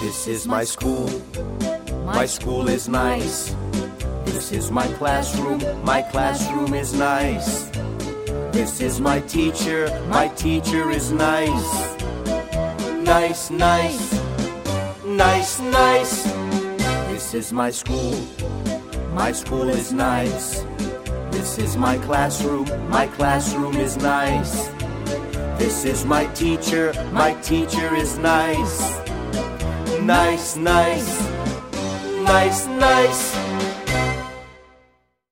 This is my school. My school is nice. This is my classroom. My classroom is nice. This is my teacher. My teacher is nice. Nice, nice. Nice, nice. This is my school. My school is nice. This is my classroom. My classroom is nice. This is my teacher. My teacher is nice. Nice, nice. Nice, nice.